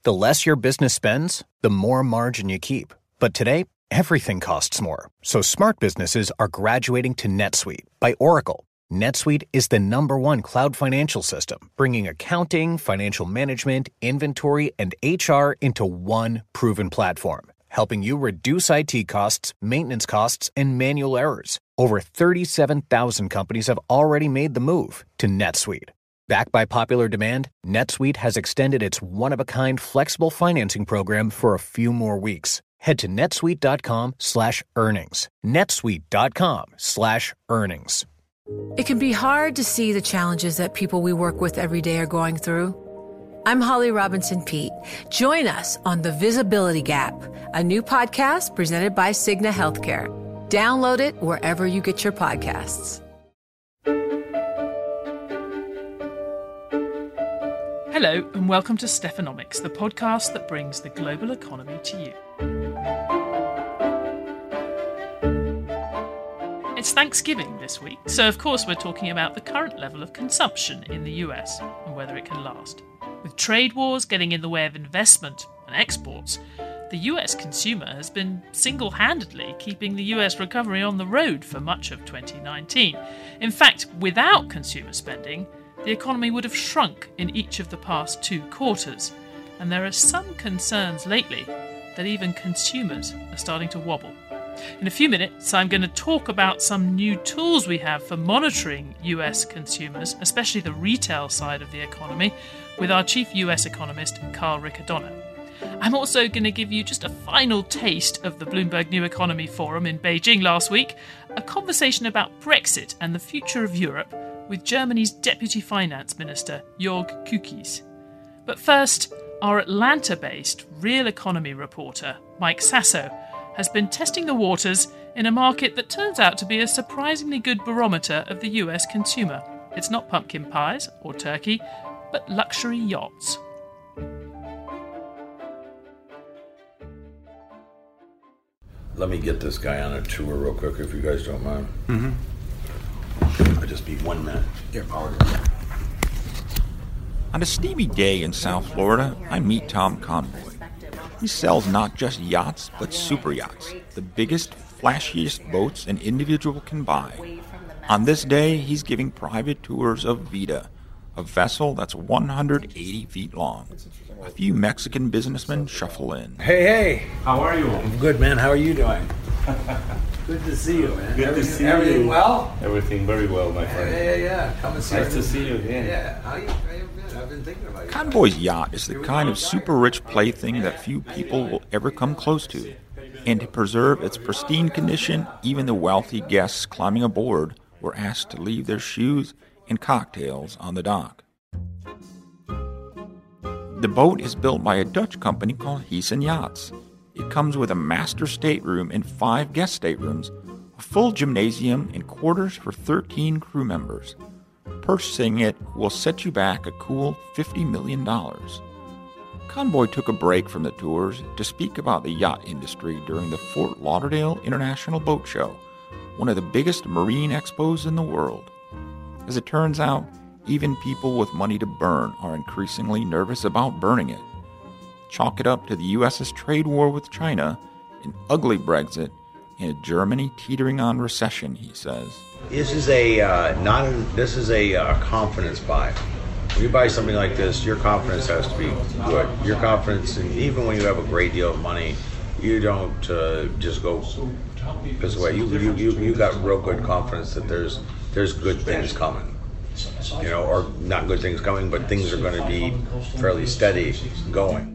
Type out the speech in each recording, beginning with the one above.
The less your business spends, the more margin you keep. But today, everything costs more. So smart businesses are graduating to NetSuite by Oracle. NetSuite is the #1 cloud financial system, bringing accounting, financial management, inventory, and HR into one proven platform, helping you reduce IT costs, maintenance costs, and manual errors. Over 37,000 companies have already made the move to NetSuite. Backed by popular demand, NetSuite has extended its one-of-a-kind flexible financing program for a few more weeks. Head to netsuite.com/earnings. netsuite.com/earnings. It can be hard to see the challenges that people we work with every day are going through. I'm Holly Robinson Peete. Join us on The Visibility Gap, a new podcast presented by Cigna Healthcare. Download it wherever you get your podcasts. Hello and welcome to Stephanomics, the podcast that brings the global economy to you. It's Thanksgiving this week, so of course we're talking about the current level of consumption in the US and whether it can last. With trade wars getting in the way of investment and exports, the US consumer has been single-handedly keeping the US recovery on the road for much of 2019. In fact, without consumer spending, the economy would have shrunk in each of the past 2 quarters, and there are some concerns lately that even consumers are starting to wobble. In a few minutes, I'm going to talk about some new tools we have for monitoring US consumers, especially the retail side of the economy, with our chief US economist, Carl Riccadonna. I'm also going to give you just a final taste of the Bloomberg New Economy Forum in Beijing last week, a conversation about Brexit and the future of Europe with Germany's Deputy Finance Minister, Jörg Kukis. But first, our Atlanta-based real economy reporter, Mike Sasso, has been testing the waters in a market that turns out to be a surprisingly good barometer of the US consumer. It's not pumpkin pies or turkey, but luxury yachts. Let me get this guy on a tour real quick, if you guys don't mind. I'll just be 1 minute. Here, On a steamy day in South Florida, I meet Tom Conboy. He sells not just yachts, but super yachts, the biggest, flashiest boats an individual can buy. On this day, he's giving private tours of Vita, a vessel that's 180 feet long. A few Mexican businessmen shuffle in. Hey! How are you? I'm good, man. How are you doing? Good to see you, man. Good to see you. Everything well? Everything very well, my friend. Yeah. Come and see Nice to see you again. Yeah. How you been? I've been thinking about you. Conboy's yacht is the kind of super-rich plaything that few people will ever come close to. And to preserve its pristine condition, even the wealthy guests climbing aboard were asked to leave their shoes and cocktails on the dock. The boat is built by a Dutch company called Heesen Yachts. It comes with a master stateroom and 5 guest staterooms, a full gymnasium, and quarters for 13 crew members. Purchasing it will set you back a cool $50 million. Conboy took a break from the tours to speak about the yacht industry during the Fort Lauderdale International Boat Show, one of the biggest marine expos in the world. As it turns out, even people with money to burn are increasingly nervous about burning it. Chalk it up to the U.S.'s trade war with China, an ugly Brexit, and a Germany teetering on recession, he says. This is a confidence buy. When you buy something like this, your confidence has to be good. Your confidence, and even when you have a great deal of money, you don't just go piss away. You got real good confidence that there's good things coming. Or not good things coming, but things are going to be fairly steady going.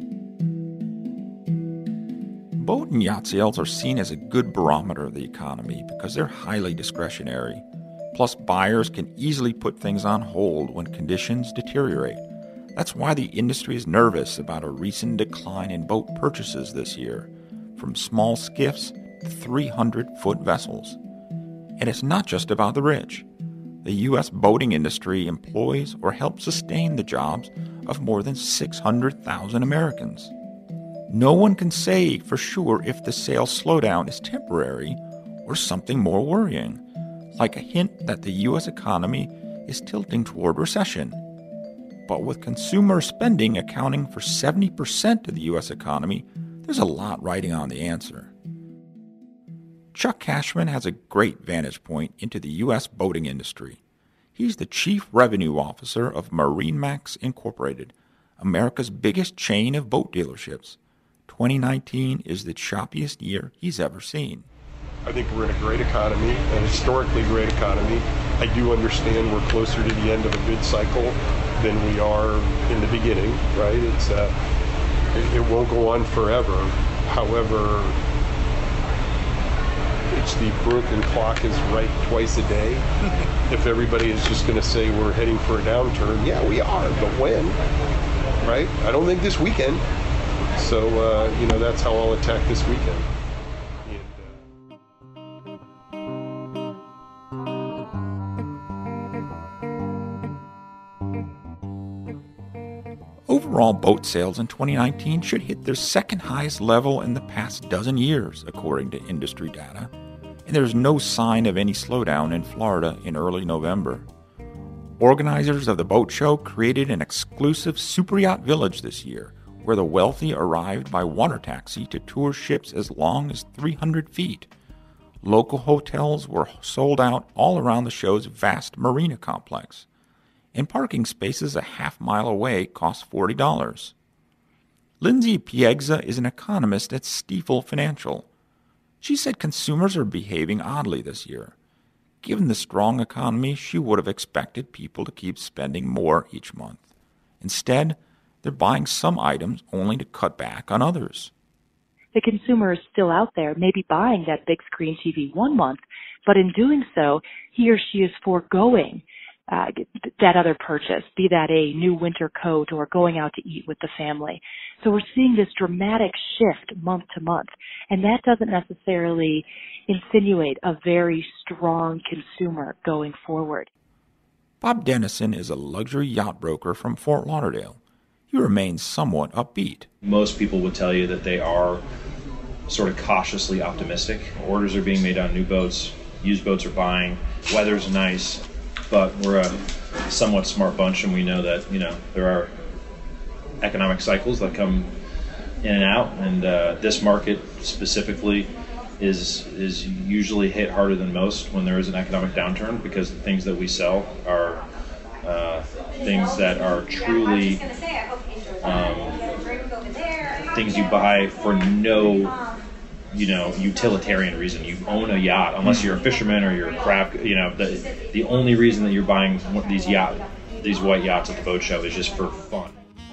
Boat and yacht sales are seen as a good barometer of the economy because they're highly discretionary. Plus, buyers can easily put things on hold when conditions deteriorate. That's why the industry is nervous about a recent decline in boat purchases this year, from small skiffs to 300-foot vessels. And it's not just about the rich. The U.S. boating industry employs or helps sustain the jobs of more than 600,000 Americans. No one can say for sure if the sales slowdown is temporary or something more worrying, like a hint that the U.S. economy is tilting toward recession. But with consumer spending accounting for 70% of the U.S. economy, there's a lot riding on the answer. Chuck Cashman has a great vantage point into the U.S. boating industry. He's the Chief Revenue Officer of MarineMax Incorporated, America's biggest chain of boat dealerships. 2019 is the choppiest year he's ever seen. I think we're in a great economy, an historically great economy. I do understand we're closer to the end of a good cycle than we are in the beginning, right? It won't go on forever. However, it's the broken clock is right twice a day. If everybody is just going to say we're heading for a downturn, yeah, we are, but when? Right? I don't think this weekend. So, that's how I'll attack this weekend. Overall boat sales in 2019 should hit their second highest level in the past dozen years, according to industry data, and there's no sign of any slowdown in Florida in early November. Organizers of the boat show created an exclusive superyacht village this year, where the wealthy arrived by water taxi to tour ships as long as 300 feet. Local hotels were sold out all around the show's vast marina complex, and parking spaces a half-mile away cost $40. Lindsay Piegza is an economist at Stifel Financial. She said consumers are behaving oddly this year. Given the strong economy, she would have expected people to keep spending more each month. Instead, they're buying some items only to cut back on others. The consumer is still out there, maybe buying that big screen TV one month, but in doing so, he or she is foregoing that other purchase, be that a new winter coat or going out to eat with the family. So we're seeing this dramatic shift month to month, and that doesn't necessarily insinuate a very strong consumer going forward. Bob Dennison is a luxury yacht broker from Fort Lauderdale. He remains somewhat upbeat. Most people would tell you that they are sort of cautiously optimistic. Orders are being made on new boats, used boats are buying, weather's nice, but we're a somewhat smart bunch, and we know that, there are economic cycles that come in and out, and this market specifically is usually hit harder than most when there is an economic downturn, because the things that we sell are things that are truly things you buy for no utilitarian reason. You own a yacht, unless you're a fisherman or you're a craft. The only reason that you're buying these white yachts at the boat show is just for fun.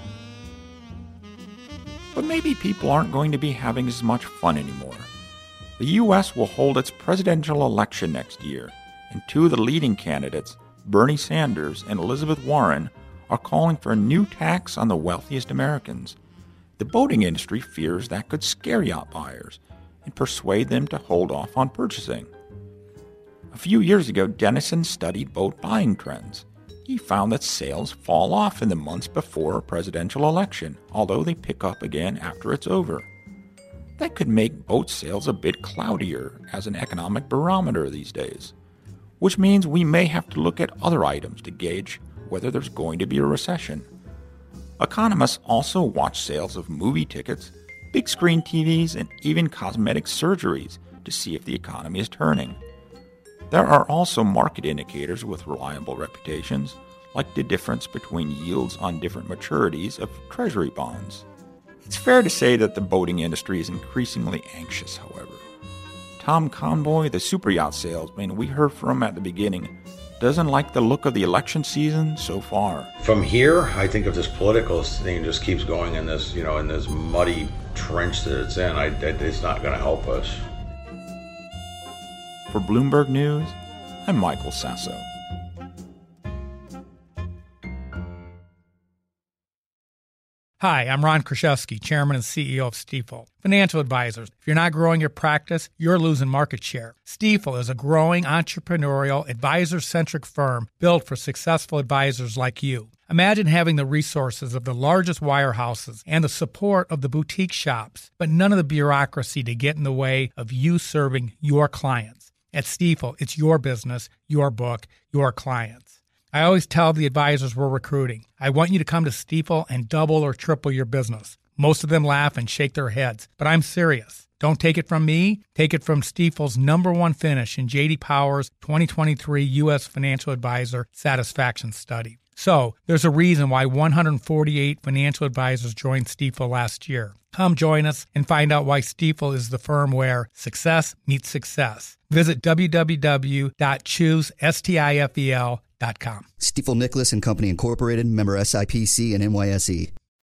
But maybe people aren't going to be having as much fun anymore. The U.S. will hold its presidential election next year, and two of the leading candidates, Bernie Sanders and Elizabeth Warren, are calling for a new tax on the wealthiest Americans. The boating industry fears that could scare yacht buyers and persuade them to hold off on purchasing. A few years ago, Dennison studied boat buying trends. He found that sales fall off in the months before a presidential election, although they pick up again after it's over. That could make boat sales a bit cloudier as an economic barometer these days, which means we may have to look at other items to gauge whether there's going to be a recession. Economists also watch sales of movie tickets, big screen TVs, and even cosmetic surgeries to see if the economy is turning. There are also market indicators with reliable reputations, like the difference between yields on different maturities of treasury bonds. It's fair to say that the boating industry is increasingly anxious, however. Tom Conboy, the superyacht salesman we heard from at the beginning, doesn't like the look of the election season so far. From here, I think if this political thing just keeps going in this, in this muddy trench that it's in, it's not going to help us. For Bloomberg News, I'm Michael Sasso. Hi, I'm Ron Kraszewski, Chairman and CEO of Stifel. Financial advisors, if you're not growing your practice, you're losing market share. Stifel is a growing, entrepreneurial, advisor-centric firm built for successful advisors like you. Imagine having the resources of the largest wirehouses and the support of the boutique shops, but none of the bureaucracy to get in the way of you serving your clients. At Stifel, it's your business, your book, your clients. I always tell the advisors we're recruiting, I want you to come to Stifel and double or triple your business. Most of them laugh and shake their heads, but I'm serious. Don't take it from me. Take it from Stifel's #1 finish in J.D. Power's 2023 U.S. Financial Advisor Satisfaction Study. So, there's a reason why 148 financial advisors joined Stifel last year. Come join us and find out why Stifel is the firm where success meets success. Visit www.choosestifel.com. Stifel Nicholas and Company Incorporated, member SIPC and NYSE.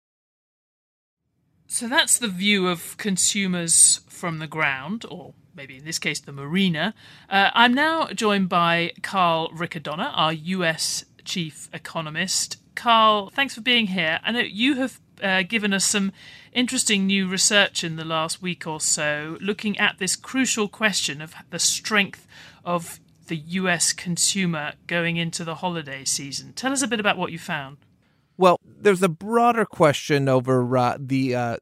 So that's the view of consumers from the ground, or maybe in this case the marina. I'm now joined by Carl Riccadonna, our US chief economist. Carl, thanks for being here. I know you have given us some interesting new research in the last week or so, looking at this crucial question of the strength of the US consumer going into the holiday season. Tell us a bit about what you found. Well, there's a broader question over the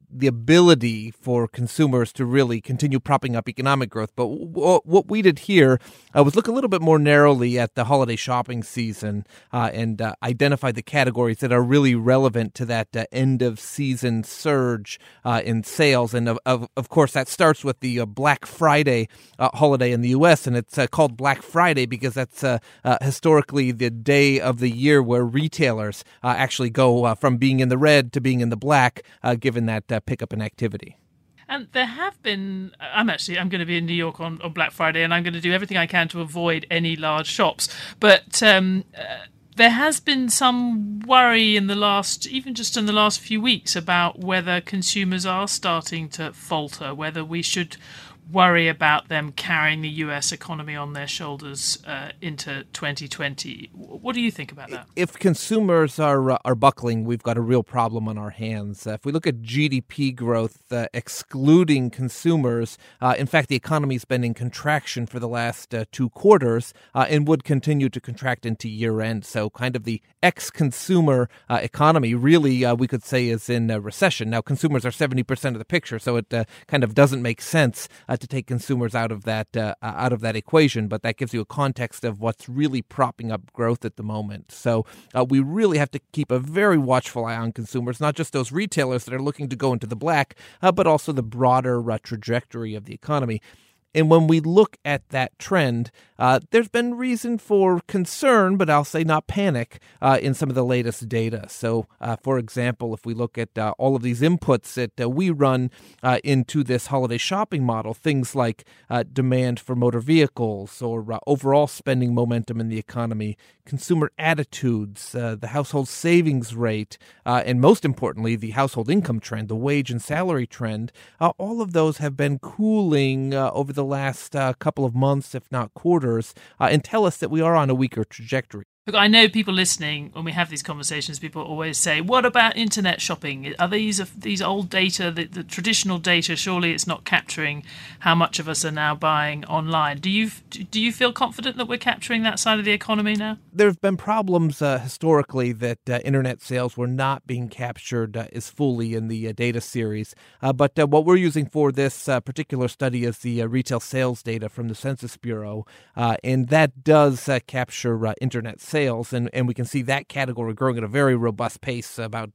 ability for consumers to really continue propping up economic growth. But what we did here was look a little bit more narrowly at the holiday shopping season and identify the categories that are really relevant to that end-of-season surge in sales. And, of course, that starts with the Black Friday holiday in the U.S., and it's called Black Friday because that's historically the day of the year where retailers actually go from being in the red to being in the black, given that pickup in activity. And there have been, I'm going to be in New York on Black Friday, and I'm going to do everything I can to avoid any large shops. But there has been some worry in the last few weeks about whether consumers are starting to falter, whether we should worry about them carrying the US economy on their shoulders into 2020. What do you think about that? If consumers are buckling, we've got a real problem on our hands. If we look at GDP growth, excluding consumers, in fact, the economy's been in contraction for the last 2 quarters and would continue to contract into year-end. So kind of the ex-consumer economy really, we could say, is in a recession. Now, consumers are 70% of the picture, so it kind of doesn't make sense to take consumers out of that equation, but that gives you a context of what's really propping up growth at the moment. So we really have to keep a very watchful eye on consumers, not just those retailers that are looking to go into the black, but also the broader trajectory of the economy. And when we look at that trend, there's been reason for concern, but I'll say not panic, in some of the latest data. So, for example, if we look at all of these inputs that we run into this holiday shopping model, things like demand for motor vehicles or overall spending momentum in the economy, consumer attitudes, the household savings rate, and most importantly, the household income trend, the wage and salary trend, all of those have been cooling over the last couple of months, if not quarters, and tell us that we are on a weaker trajectory. Look, I know people listening, when we have these conversations, people always say, what about internet shopping? Are these old data, the traditional data, surely it's not capturing how much of us are now buying online? Do you feel confident that we're capturing that side of the economy now? There have been problems historically that internet sales were not being captured as fully in the data series. But what we're using for this particular study is the retail sales data from the Census Bureau. And that does capture internet sales, and we can see that category growing at a very robust pace, about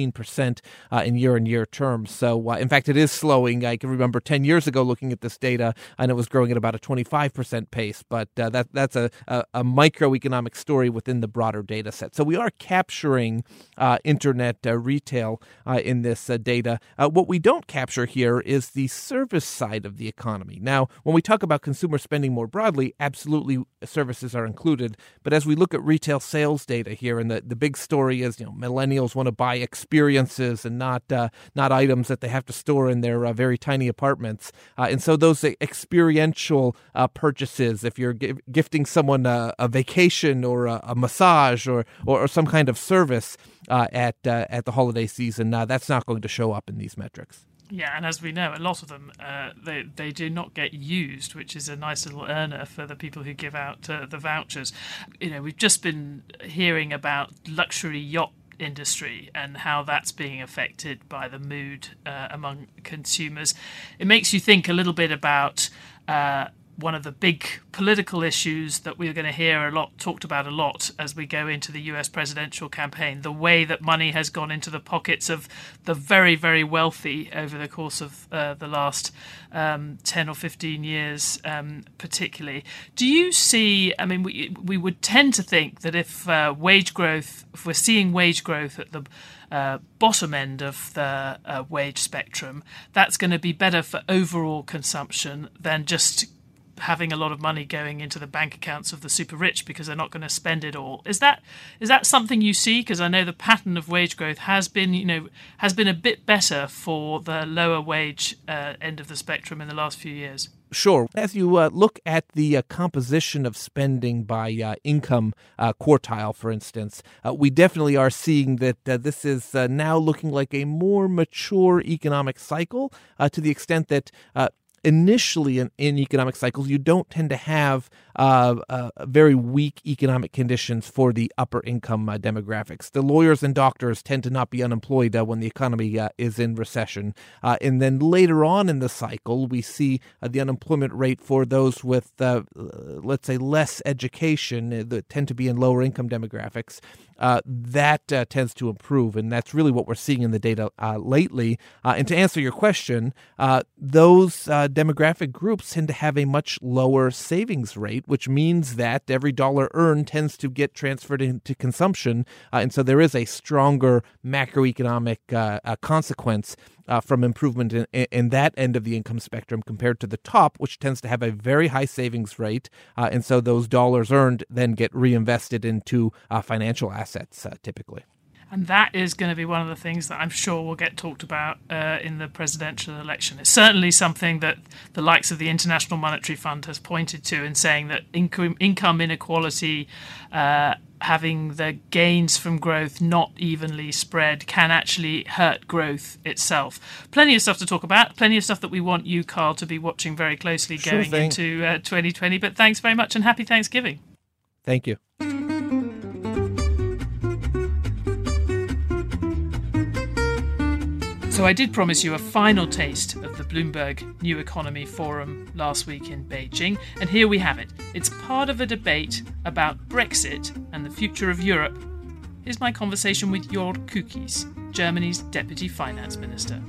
15% in year-on-year terms. So, in fact, it is slowing. I can remember 10 years ago looking at this data, and it was growing at about a 25% pace, but that's a microeconomic story within the broader data set. So we are capturing internet retail in this data. What we don't capture here is the service side of the economy. Now, when we talk about consumer spending more broadly, absolutely services are included, but as we look at retail sales data here, and the big story is, millennials want to buy experiences and not items that they have to store in their very tiny apartments. And so those experiential purchases, if you're gifting someone a vacation or a massage or some kind of service at the holiday season, that's not going to show up in these metrics. Yeah, and as we know, a lot of them, they do not get used, which is a nice little earner for the people who give out the vouchers. We've just been hearing about luxury yacht industry and how that's being affected by the mood among consumers. It makes you think a little bit about one of the big political issues that we're going to hear talked about a lot as we go into the US presidential campaign, the way that money has gone into the pockets of the very, very wealthy over the course of the last 10 or 15 years, particularly. Do you see, I mean, we would tend to think that if we're seeing wage growth at the bottom end of the wage spectrum, that's going to be better for overall consumption than just having a lot of money going into the bank accounts of the super rich because they're not going to spend it all. Is that something you see? Because I know the pattern of wage growth has been a bit better for the lower wage end of the spectrum in the last few years. Sure. As you look at the composition of spending by income quartile, for instance, we definitely are seeing that this is now looking like a more mature economic cycle to the extent that initially in economic cycles, you don't tend to have very weak economic conditions for the upper income demographics. The lawyers and doctors tend to not be unemployed when the economy is in recession. And then later on in the cycle, we see the unemployment rate for those with, let's say, less education that tend to be in lower income demographics. That tends to improve, and that's really what we're seeing in the data lately. And to answer your question, those demographic groups tend to have a much lower savings rate, which means that every dollar earned tends to get transferred into consumption, and so there is a stronger macroeconomic consequence from improvement in that end of the income spectrum compared to the top, which tends to have a very high savings rate, and so those dollars earned then get reinvested into financial assets typically. And that is going to be one of the things that I'm sure will get talked about in the presidential election. It's certainly something that the likes of the International Monetary Fund has pointed to in saying that income inequality, having the gains from growth not evenly spread, can actually hurt growth itself. Plenty of stuff to talk about, plenty of stuff that we want you, Carl, to be watching very closely going into 2020. But thanks very much and happy Thanksgiving. Thank you. So I did promise you a final taste of the Bloomberg New Economy Forum last week in Beijing, and here we have it. It's part of a debate about Brexit and the future of Europe. Here's my conversation with Jörg Kukis, Germany's Deputy Finance Minister.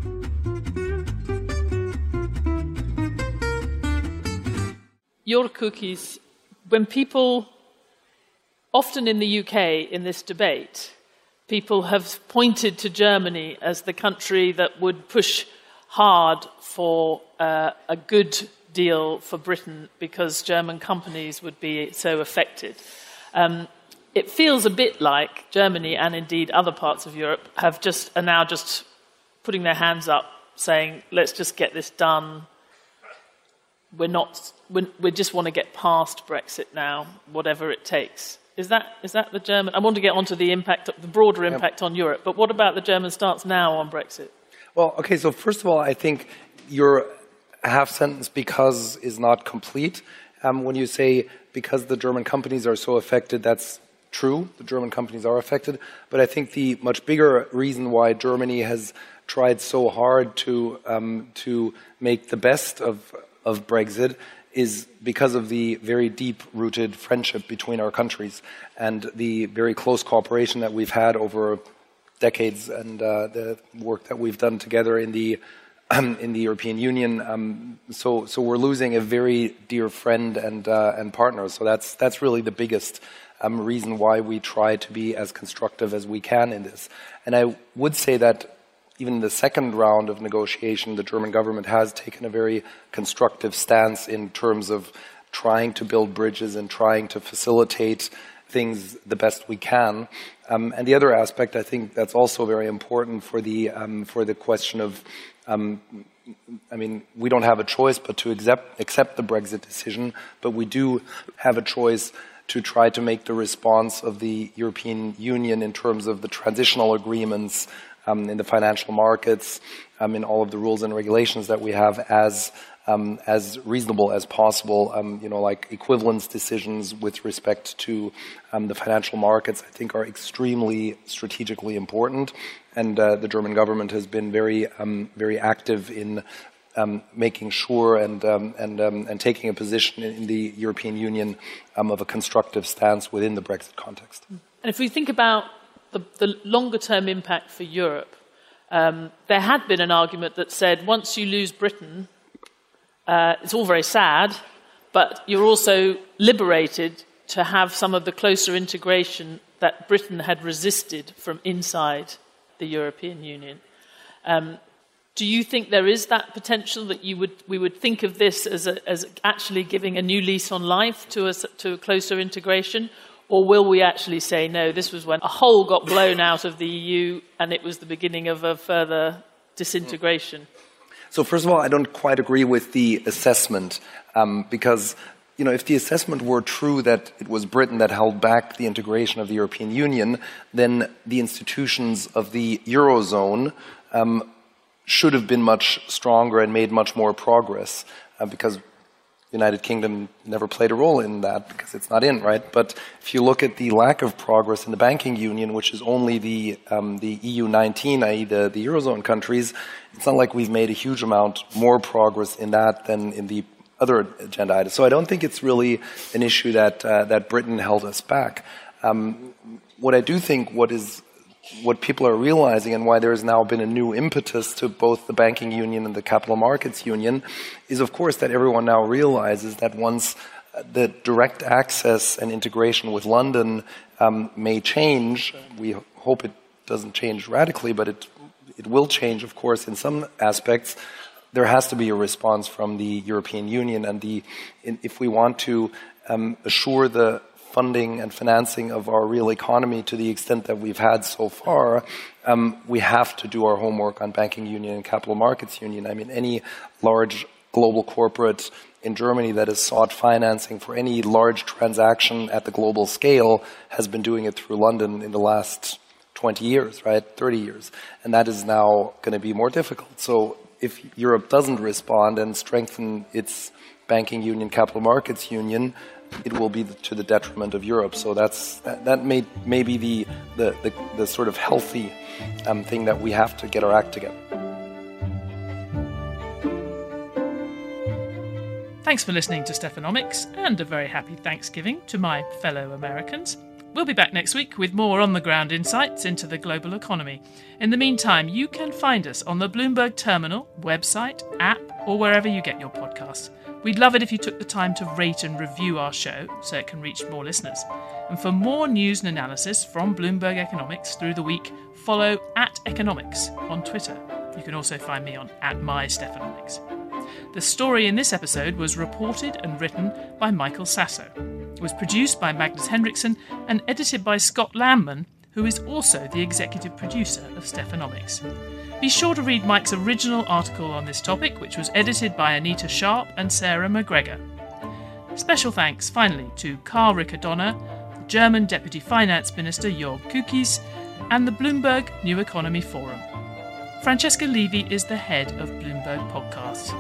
Jörg Kukis, when people, often in the UK in this debate, people have pointed to Germany as the country that would push hard for a good deal for Britain because German companies would be so affected. It feels a bit like Germany and indeed other parts of Europe are now just putting their hands up saying, let's just get this done. We just want to get past Brexit now, whatever it takes. Is that the German? I want to get onto the broader impact on Europe, but what about the German stance now on Brexit? Well, okay, so first of all, I think your half sentence "because" is not complete. When you say because the German companies are so affected, that's true. The German companies are affected, but I think the much bigger reason why Germany has tried so hard to make the best of Brexit is because of the very deep-rooted friendship between our countries and the very close cooperation that we've had over decades and the work that we've done together in the European Union. So we're losing a very dear friend and partner. So that's really the biggest reason why we try to be as constructive as we can in this. And I would say that even in the second round of negotiation, the German government has taken a very constructive stance in terms of trying to build bridges and trying to facilitate things the best we can. And the other aspect, I think, that's also very important for the question of, we don't have a choice but to accept the Brexit decision, but we do have a choice to try to make the response of the European Union in terms of the transitional agreements in the financial markets, in all of the rules and regulations that we have as reasonable as possible, like equivalence decisions with respect to the financial markets, I think are extremely strategically important. And the German government has been very active in making sure and taking a position in the European Union of a constructive stance within the Brexit context. And if we think about the longer-term impact for Europe, there had been an argument that said once you lose Britain, it's all very sad, but you're also liberated to have some of the closer integration that Britain had resisted from inside the European Union. Do you think there is that potential that we would think of this as actually giving a new lease on life to a closer integration? Or will we actually say, no, this was when a hole got blown out of the EU and it was the beginning of a further disintegration? So first of all, I don't quite agree with the assessment because if the assessment were true that it was Britain that held back the integration of the European Union, then the institutions of the Eurozone should have been much stronger and made much more progress because the United Kingdom never played a role in that because it's not in, right? But if you look at the lack of progress in the banking union, which is only the EU 19, i.e. the Eurozone countries, it's not like we've made a huge amount more progress in that than in the other agenda items. So I don't think it's really an issue that Britain held us back. What I do think what people are realizing and why there's now been a new impetus to both the banking union and the capital markets union is, of course, that everyone now realizes that once the direct access and integration with London may change, we hope it doesn't change radically, but it will change, of course, in some aspects. There has to be a response from the European Union, and if we want to assure the funding and financing of our real economy to the extent that we've had so far, we have to do our homework on banking union and capital markets union. I mean, any large global corporate in Germany that has sought financing for any large transaction at the global scale has been doing it through London in the last 20 years, right? 30 years. And that is now going to be more difficult. So if Europe doesn't respond and strengthen its banking union, capital markets union, it will be to the detriment of Europe. So that may be the sort of healthy thing that we have to get our act together. Thanks for listening to Stephanomics, and a very happy Thanksgiving to my fellow Americans. We'll be back next week with more on-the-ground insights into the global economy. In the meantime, you can find us on the Bloomberg Terminal, website, app, or wherever you get your podcasts. We'd love it if you took the time to rate and review our show so it can reach more listeners. And for more news and analysis from Bloomberg Economics through the week, follow @Economics on Twitter. You can also find me on @MyStephanomics. The story in this episode was reported and written by Michael Sasso. It was produced by Magnus Henriksson and edited by Scott Landman, who is also the executive producer of Stephanomics. Be sure to read Mike's original article on this topic, which was edited by Anita Sharp and Sarah McGregor. Special thanks, finally, to Karl Riccadonna, the German Deputy Finance Minister Jörg Kukis, and the Bloomberg New Economy Forum. Francesca Levy is the head of Bloomberg Podcasts.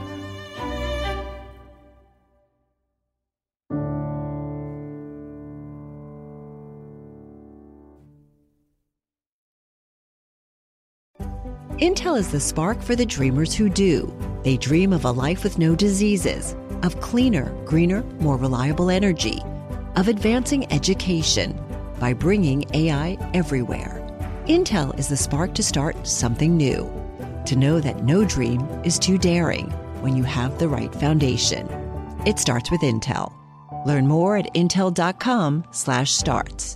Intel is the spark for the dreamers who do. They dream of a life with no diseases, of cleaner, greener, more reliable energy, of advancing education by bringing AI everywhere. Intel is the spark to start something new, to know that no dream is too daring when you have the right foundation. It starts with Intel. Learn more at intel.com/starts.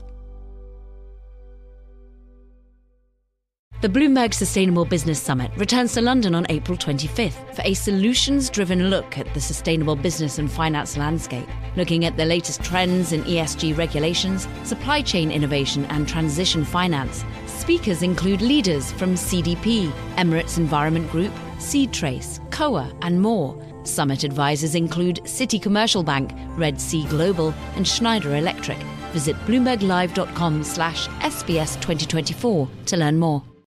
The Bloomberg Sustainable Business Summit returns to London on April 25th for a solutions-driven look at the sustainable business and finance landscape, looking at the latest trends in ESG regulations, supply chain innovation and transition finance. Speakers include leaders from CDP, Emirates Environment Group, SeedTrace, COA and more. Summit advisors include Citi Commercial Bank, Red Sea Global and Schneider Electric. Visit bloomberglive.com/SBS2024 to learn more.